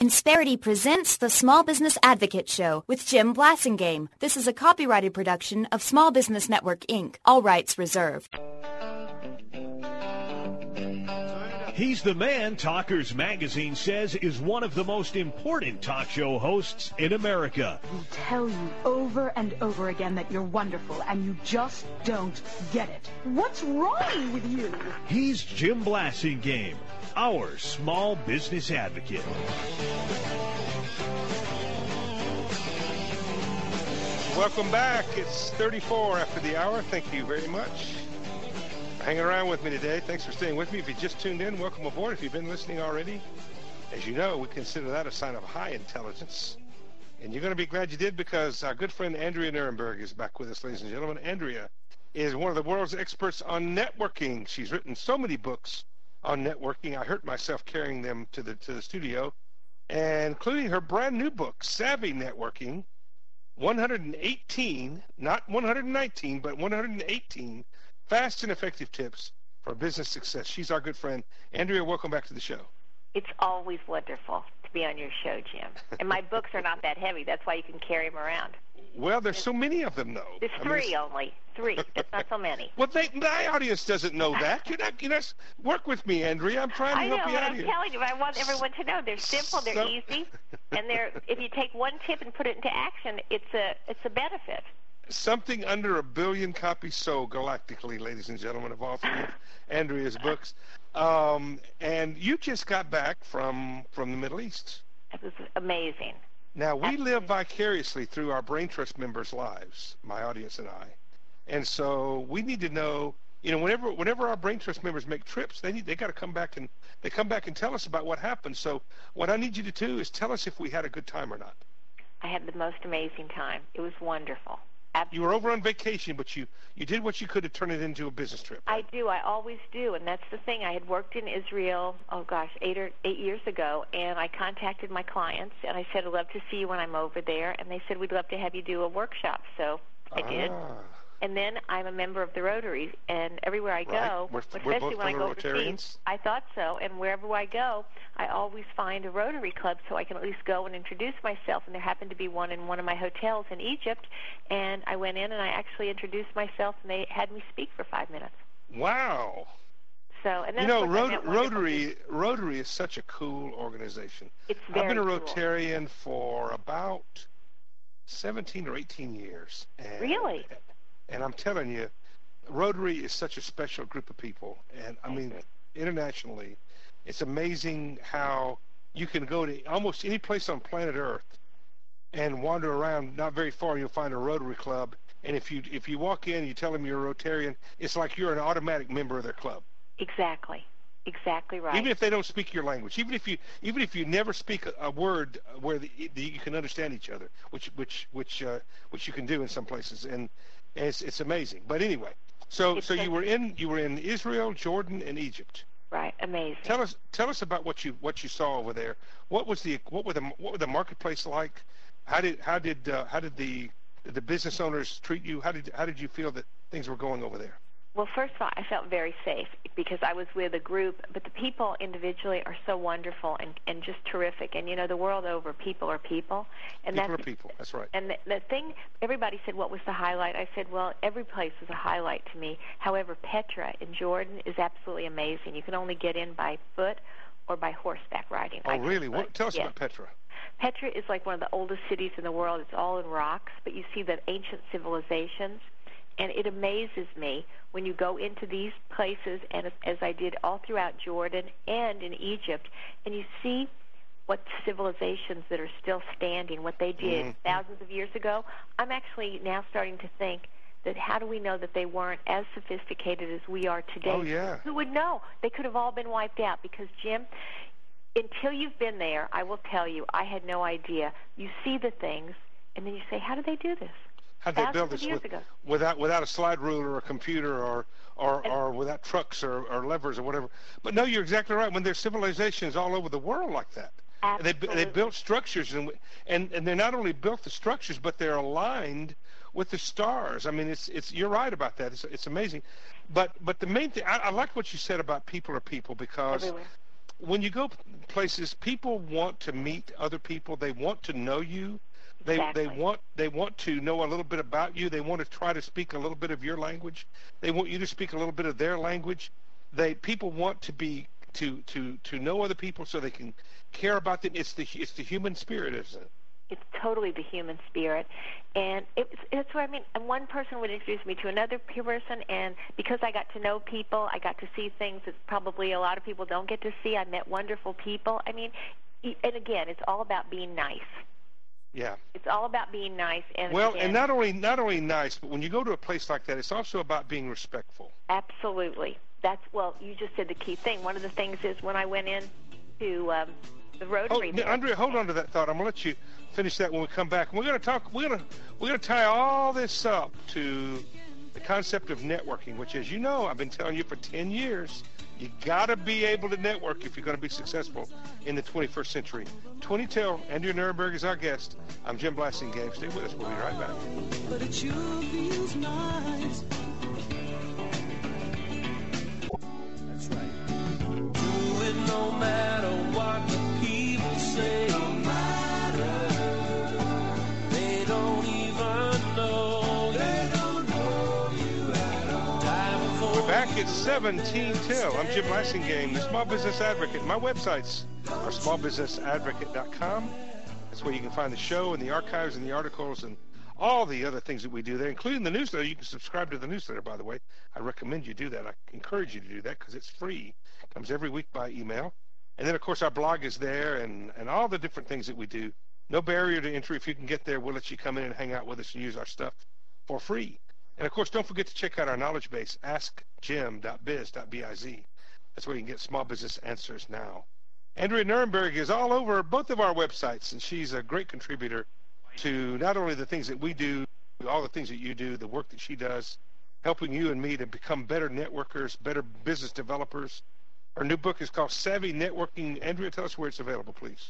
Insperity presents the Small Business Advocate Show with Jim Blasingame. This is a copyrighted production of Small Business Network, Inc. All rights reserved. He's the man Talkers Magazine says is one of the most important talk show hosts in America. We tell you over and over again that you're wonderful, and you just don't get it. What's wrong with you? He's Jim Blasingame, our small business advocate. Welcome back. It's 34 after the hour. Thank you very much for hanging around with me today. Thanks for staying with me. If you just tuned in, welcome aboard. If you've been listening already, as you know, we consider that a sign of high intelligence. And you're going to be glad you did, because our good friend Andrea Nierenberg is back with us, ladies and gentlemen. Andrea is one of the world's experts on networking. She's written so many books on networking. I hurt myself carrying them to the studio, and including her brand new book, Savvy Networking, 118, not 119, but 118 fast and effective tips for business success. She's our good friend. Andrea, welcome back to the show. It's always wonderful to be on your show, Jim. And my books are not that heavy. That's why you can carry them around. Well, there's so many of them, though. There's three only. Three. That's not so many. Well, my audience doesn't know that. You're not, work with me, Andrea. I'm trying to help you out here. I know, but I'm telling you, I want everyone to know they're simple, they're easy, and if you take one tip and put it into action, it's a benefit. Something under 1 billion copies sold galactically, ladies and gentlemen, of all three of Andrea's books. And you just got back from the Middle East. It was amazing. Now, we live vicariously through our Brain Trust members' lives, my audience and I. And so we need to know, whenever our Brain Trust members make trips, they got to come back and tell us about what happened. So what I need you to do is tell us if we had a good time or not. I had the most amazing time. It was wonderful. Absolutely. You were over on vacation, but you did what you could to turn it into a business trip. Right? I do. I always do, and that's the thing. I had worked in Israel, 8 years ago, and I contacted my clients, and I said, I'd love to see you when I'm over there, and they said, we'd love to have you do a workshop, so I did. And then I'm a member of the Rotary, and everywhere I go, especially when I go overseas, I thought so, and wherever I go, I always find a Rotary Club so I can at least go and introduce myself, and there happened to be one in one of my hotels in Egypt, and I went in and I actually introduced myself, and they had me speak for 5 minutes. Wow. So, and then Rotary is such a cool organization. It's very I've been a Rotarian for about 17 or 18 years. And really? And I'm telling you, Rotary is such a special group of people. And, I mean, internationally, it's amazing how you can go to almost any place on planet Earth and wander around not very far, you'll find a Rotary Club. And if you walk in and you tell them you're a Rotarian, it's like you're an automatic member of their club. Exactly. Exactly right. Even if they don't speak your language, even if you never speak a word where you can understand each other, which you can do in some places, and it's amazing. But anyway, so you were in Israel, Jordan, and Egypt. Right. Amazing. Tell us about what you saw over there. What were the marketplace like? How did the business owners treat you? How did you feel that things were going over there? Well, first of all, I felt very safe because I was with a group, but the people individually are so wonderful and just terrific. And, the world over, people are people. And people are people, that's right. And the thing, everybody said, what was the highlight? I said, well, every place was a highlight to me. However, Petra in Jordan is absolutely amazing. You can only get in by foot or by horseback riding. Oh, really? Tell us about Petra. Petra is like one of the oldest cities in the world. It's all in rocks, but you see the ancient civilizations. And it amazes me when you go into these places, and as I did all throughout Jordan and in Egypt, and you see what civilizations that are still standing, what they did thousands of years ago. I'm actually now starting to think that how do we know that they weren't as sophisticated as we are today? Oh, yeah. Who would know? They could have all been wiped out because, Jim, until you've been there, I will tell you, I had no idea. You see the things, and then you say, how did they do this? How did they build this without a slide rule or a computer or without trucks or levers or whatever? But no, you're exactly right. When there's civilizations all over the world like that, they built structures and they not only built the structures, but they're aligned with the stars. I mean, it's you're right about that. It's amazing. But the main thing, I like what you said about people are people because when you go places, people want to meet other people. They want to know you. They want to know a little bit about you. They want to try to speak a little bit of your language. They want you to speak a little bit of their language. People want to be to know other people so they can care about them. It's the human spirit, isn't it? It's totally the human spirit, and it's what I mean. And one person would introduce me to another person, and because I got to know people, I got to see things that probably a lot of people don't get to see. I met wonderful people. I mean, and again, it's all about being nice. Yeah. It's all about being nice. And not only nice, but when you go to a place like that, it's also about being respectful. Absolutely. You just said the key thing. One of the things is when I went in to the Rotary. Andrea, hold on to that thought. I'm going to let you finish that when we come back. We're going to talk. We're going to tie all this up to the concept of networking, which, as you know, I've been telling you for 10 years. You got to be able to network if you're going to be successful in the 21st century. 2010, Andrea Nierenberg is our guest. I'm Jim Blasingame. Stay with us. We'll be right back. But it sure feels nice. That's right. Do it no matter what the people say. No matter. They don't even know. They don't know you at all. We're back at 17 till. I'm Jim Blasingame, the Small Business Advocate. My websites are smallbusinessadvocate.com. That's where you can find the show and the archives and the articles and all the other things that we do there, including the newsletter. You can subscribe to the newsletter, by the way. I recommend you do that. I encourage you to do that because it's free. It comes every week by email. And then, of course, our blog is there and all the different things that we do. No barrier to entry. If you can get there, we'll let you come in and hang out with us and use our stuff for free. And, of course, don't forget to check out our knowledge base, askjim.biz.biz. That's where you can get small business answers now. Andrea Nierenberg is all over both of our websites, and she's a great contributor to not only the things that we do, all the things that you do, the work that she does, helping you and me to become better networkers, better business developers. Her new book is called Savvy Networking. Andrea, tell us where it's available, please.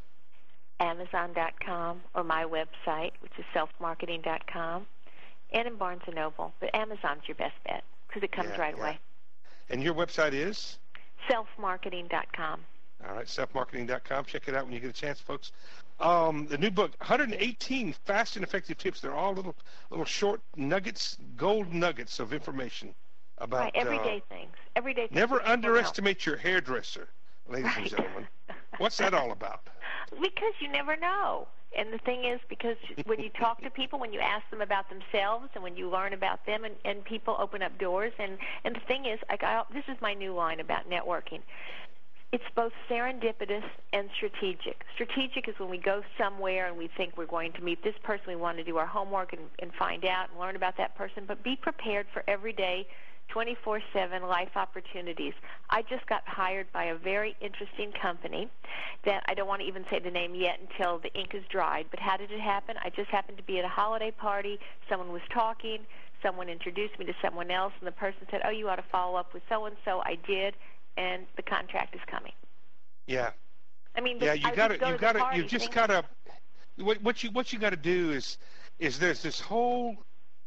Amazon.com or my website, which is selfmarketing.com, and in Barnes & Noble. But Amazon's your best bet because it comes right away. And your website is? Selfmarketing.com. All right, selfmarketing.com. Check it out when you get a chance, folks. The new book, 118 fast and effective tips. They're all little short nuggets, gold nuggets of information about everyday things. Everyday things. Never underestimate your hairdresser, ladies and gentlemen. What's that all about? Because you never know. And the thing is, because when you talk to people, when you ask them about themselves, and when you learn about them, and people open up doors. And the thing is, this is my new line about networking. It's both serendipitous and strategic. Strategic is when we go somewhere and we think we're going to meet this person. We want to do our homework and find out and learn about that person. But be prepared for everyday 24/7 life opportunities. I just got hired by a very interesting company that I don't want to even say the name yet until the ink is dried. But how did it happen? I just happened to be at a holiday party. Someone was talking. Someone introduced me to someone else, and the person said, "Oh, you ought to follow up with so-and-so." I did, and the contract is coming. Yeah. I mean, you just gotta. What you got to do is there's this whole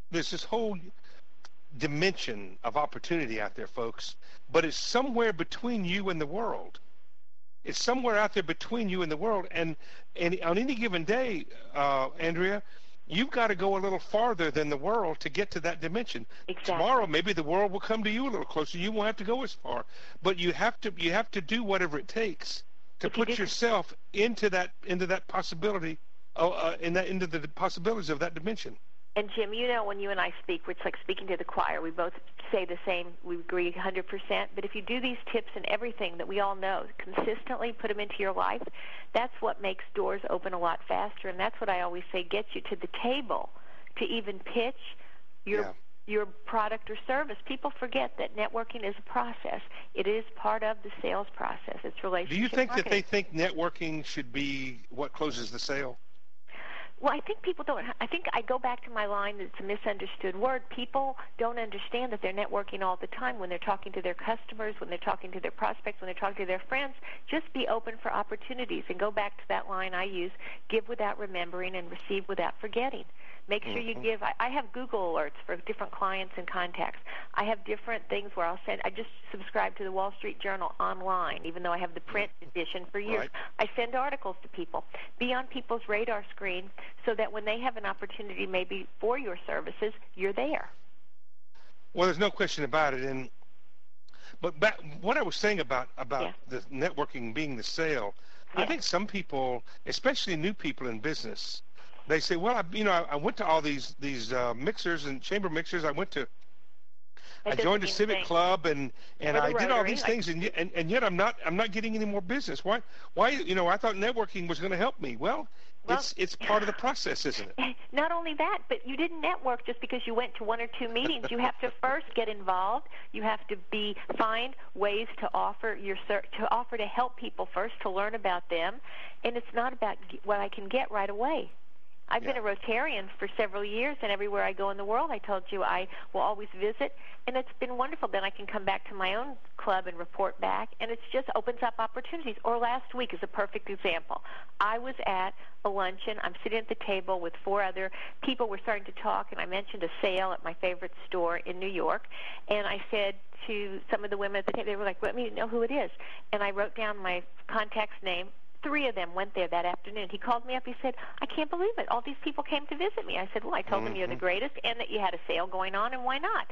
dimension of opportunity out there, folks, but it's somewhere between you and the world. It's somewhere out there between you and the world, and on any given day, Andrea, you've got to go a little farther than the world to get to that dimension. Exactly. Tomorrow, maybe the world will come to you a little closer. You won't have to go as far, but you have to do whatever it takes to put yourself into that possibility, into the possibilities of that dimension. And, Jim, you know, when you and I speak, it's like speaking to the choir. We both say the same. We agree 100%. But if you do these tips and everything that we all know, consistently put them into your life, that's what makes doors open a lot faster. And that's what I always say gets you to the table to even pitch your product or service. People forget that networking is a process. It is part of the sales process. It's relationship Do you think marketing. that they think networking should be what closes the sale? Well, I think people don't. I think I go back to my line that it's a misunderstood word. People don't understand that they're networking all the time when they're talking to their customers, when they're talking to their prospects, when they're talking to their friends. Just be open for opportunities and go back to that line I use, give without remembering and receive without forgetting. Make sure you give. I have Google alerts for different clients and contacts. I have different things where I'll send. I just subscribe to the Wall Street Journal online, even though I have the print edition for years. Right. I send articles to people. Be on people's radar screen so that when they have an opportunity maybe for your services, you're there. Well, there's no question about it. But what I was saying about the networking being the sale, I think some people, especially new people in business, they say, well, I went to all these mixers and chamber mixers. I joined a civic club and I did all these things, and yet I'm not getting any more business. Why? I thought networking was going to help me. Well, it's part of the process, isn't it? Not only that, but you didn't network just because you went to one or two meetings. You have to first get involved. You have to find ways to offer to help people first, to learn about them, and it's not about what I can get right away. I've been a Rotarian for several years, and everywhere I go in the world, I told you I will always visit, and it's been wonderful. Then I can come back to my own club and report back, and it just opens up opportunities. Or last week is a perfect example. I was at a luncheon. I'm sitting at the table with 4 other people. We're starting to talk, and I mentioned a sale at my favorite store in New York, and I said to some of the women at the table, they were like, let me know who it is. And I wrote down my contact's name. 3 of them went there that afternoon. He called me up. He said, I can't believe it. All these people came to visit me. I said, well, I told them you're the greatest and that you had a sale going on, and why not?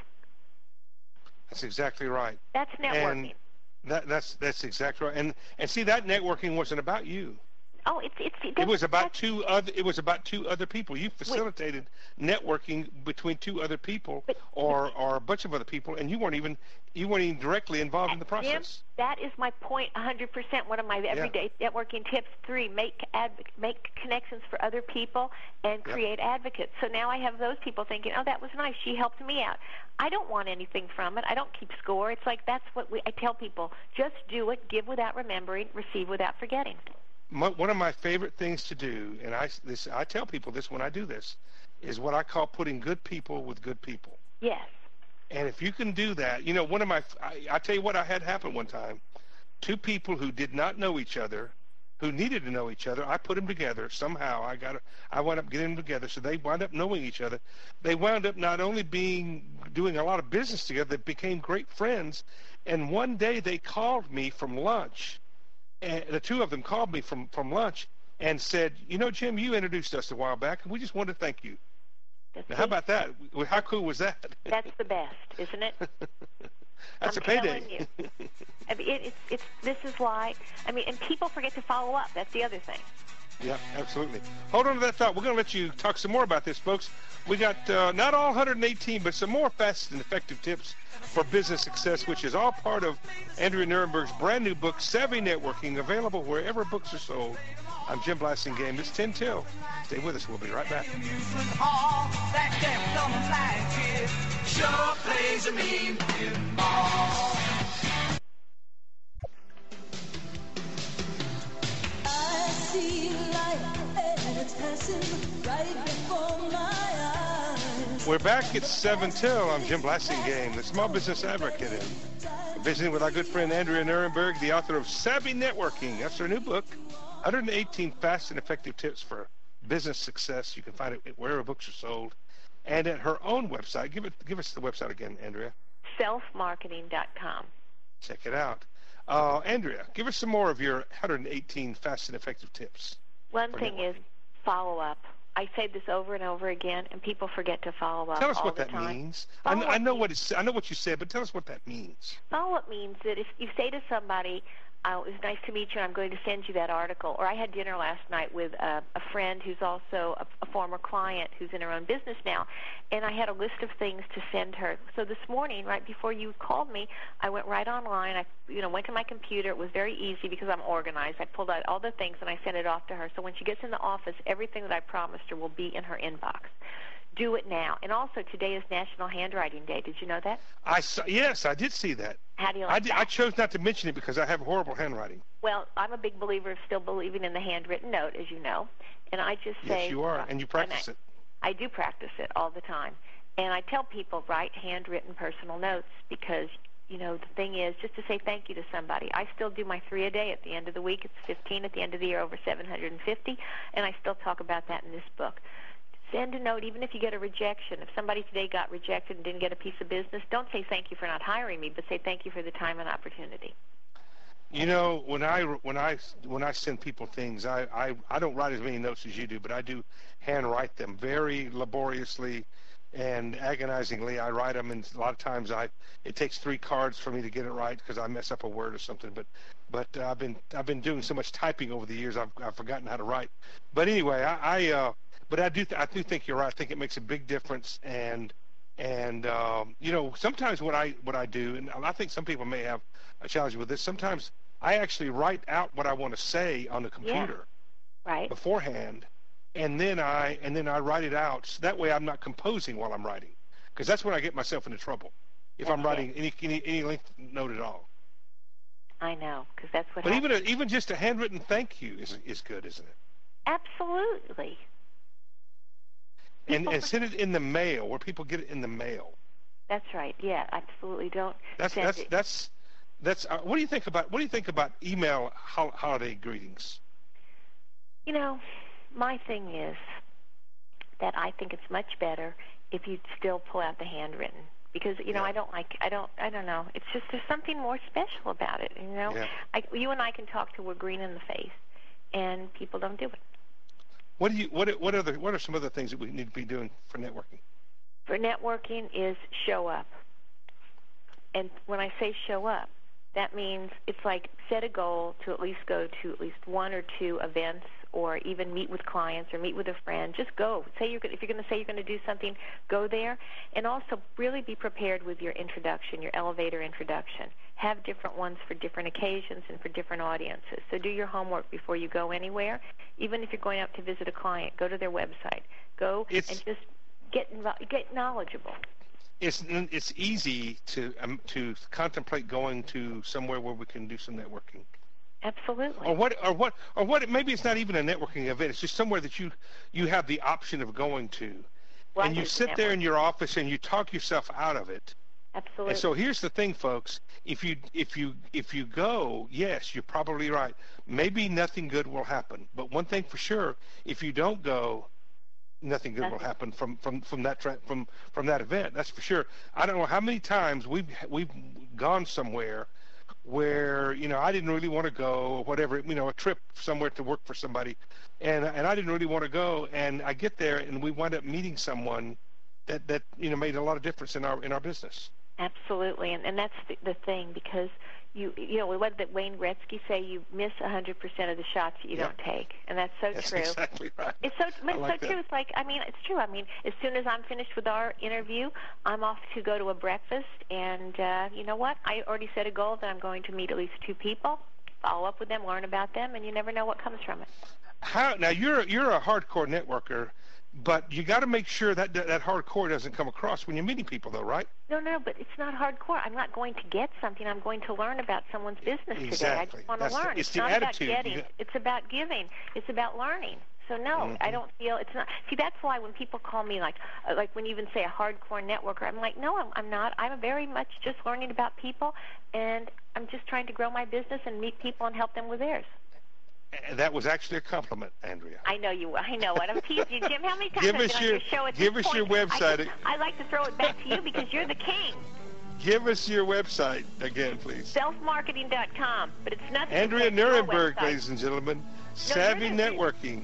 That's exactly right. That's networking. And that's exactly right. And see, that networking wasn't about you. Oh, it was about two other people. You facilitated networking between 2 other people or a bunch of other people, and you weren't even directly involved in the process. Jim, that is my point 100%. One of my everyday networking tips. 3, make connections for other people and create advocates. So now I have those people thinking, oh, that was nice. She helped me out. I don't want anything from it. I don't keep score. It's like that's what I tell people. Just do it. Give without remembering. Receive without forgetting. One of my favorite things to do, and I tell people this when I do this, is what I call putting good people with good people. Yes. And if you can do that, I tell you what I had happen one time. 2 people who did not know each other, who needed to know each other, I put them together. Somehow I wound up getting them together, so they wound up knowing each other. They wound up not only doing a lot of business together, they became great friends. And one day they called me from lunch. And the 2 of them called me from lunch and said, Jim, you introduced us a while back, and we just wanted to thank you. Now, how about that? How cool was that? That's the best, isn't it? That's a payday. I'm telling you. I mean, this is why. I mean, and people forget to follow up. That's the other thing. Yeah, absolutely. Hold on to that thought. We're going to let you talk some more about this, folks. We got not all 118, but some more fast and effective tips for business success, which is all part of Andrea Nierenberg's brand new book, Savvy Networking, available wherever books are sold. I'm Jim Blasingame. It's 10 till. Stay with us. We'll be right back. I see light and it's passing right before my eyes. We're back at 7 till. I'm Jim Blasingame, the small business advocate, and visiting with our good friend Andrea Nierenberg, the author of Savvy Networking. That's her new book, 118 Fast and Effective Tips for Business Success. You can find it wherever books are sold, and at her own website. Give us the website again, Andrea. Selfmarketing.com. Check it out. Andrea, give us some more of your 118 fast and effective tips. One thing is follow up. I say this over and over again, and people forget to follow up. Tell us all what the that time. means. I know what you said, but tell us what that means. Follow up means that if you say to somebody, it was nice to meet you, and I'm going to send you that article. Or I had dinner last night with a friend who's also a former client who's in her own business now, and I had a list of things to send her. So this morning, right before you called me, I went right online. I went to my computer. It was very easy because I'm organized. I pulled out all the things, and I sent it off to her. So when she gets in the office, everything that I promised her will be in her inbox. do it now. And also, today is National Handwriting Day. Did you know that? Yes, I did see that. How do you like that? I chose not to mention it because I have horrible handwriting. Well, I'm a big believer of still believing in the handwritten note, as you know. And I just say... Yes, you are, and you practice it. I do practice it all the time. And I tell people, write handwritten personal notes because, the thing is, just to say thank you to somebody. I still do my 3 a day at the end of the week. It's 15 at the end of the year, over 750. And I still talk about that in this book. Send a note, even if you get a rejection. If somebody today got rejected and didn't get a piece of business, don't say thank you for not hiring me, but say thank you for the time and opportunity. When I send people things, I don't write as many notes as you do, but I do handwrite them very laboriously and agonizingly. I write them, and a lot of times it takes 3 cards for me to get it right because I mess up a word or something. But I've been doing so much typing over the years, I've forgotten how to write. But anyway, But I do think you're right. I think it makes a big difference, and sometimes what I do, and I think some people may have a challenge with this. Sometimes I actually write out what I want to say on the computer, right, beforehand, and then I write it out. So that way, I'm not composing while I'm writing, because that's when I get myself into trouble if I'm writing any length note at all. I know, because that's what. But even just a handwritten thank you is good, isn't it? Absolutely. And send it in the mail, where people get it in the mail. That's right. Yeah, absolutely. Don't. That's. What do you think about email holiday greetings? My thing is that I think it's much better if you still pull out the handwritten, because I don't know. It's just there's something more special about it. Yeah. You and I can talk till we're green in the face, and people don't do it. What are some other things that we need to be doing for networking? For networking is show up. And when I say show up, that means it's like set a goal to at least go to at least 1 or 2 events, or even meet with clients or meet with a friend. Just go. If you're going to say you're going to do something, go there. And also really be prepared with your introduction, your elevator introduction. Have different ones for different occasions and for different audiences. So do your homework before you go anywhere. Even if you're going out to visit a client, go to their website. Go and just get knowledgeable. It's easy to contemplate going to somewhere where we can do some networking. Absolutely. Or what? Maybe it's not even a networking event. It's just somewhere that you have the option of going to, and you sit there in your office and you talk yourself out of it. Absolutely. And so here's the thing, folks. If you go, yes, you're probably right. Maybe nothing good will happen. But one thing for sure, if you don't go, nothing good will happen from that event. That's for sure. I don't know how many times we've gone somewhere where I didn't really want to go, or whatever, a trip somewhere to work for somebody, and I didn't really want to go, and I get there and we wind up meeting someone that made a lot of difference in our business. Absolutely, and that's the thing, because what did Wayne Gretzky say? You miss 100% of the shots that you don't take, and that's so true. That's exactly right. It's so true. It's like, it's true. As soon as I'm finished with our interview, I'm off to go to a breakfast, and you know what? I already set a goal that I'm going to meet at least 2 people, follow up with them, learn about them, and you never know what comes from it. Now you're a hardcore networker. But you got to make sure that hardcore doesn't come across when you're meeting people, though, right? No, but it's not hardcore. I'm not going to get something. I'm going to learn about someone's business today. I just want to learn. It's not attitude. About getting. It's about giving. It's about learning. So no, I don't feel it's not. See, that's why when people call me like when you even say a hardcore networker, I'm like, no, I'm not. I'm very much just learning about people, and I'm just trying to grow my business and meet people and help them with theirs. That was actually a compliment, Andrea. I know you. I know it. I'm teasing you, Jim. How many times have I been on your show at this point? Give us your website. I like to throw it back to you because you're the king. Give us your website again, please. Selfmarketing.com, but it's nothing. Andrea Nuremberg, ladies and gentlemen. Savvy Networking.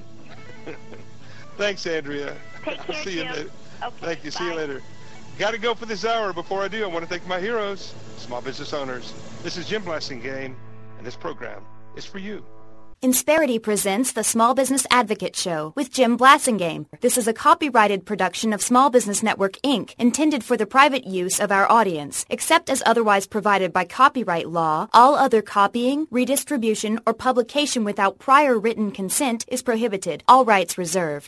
Thanks, Andrea. Take care, See you Jim. later. Okay, thank you. bye. See you later. Got to go for this hour. Before I do, I want to thank my heroes, small business owners. This is Jim Blasingame, and this program is for you. Insperity presents the Small Business Advocate Show with Jim Blasingame. This is a copyrighted production of Small Business Network, Inc., intended for the private use of our audience. Except as otherwise provided by copyright law, all other copying, redistribution, or publication without prior written consent is prohibited. All rights reserved.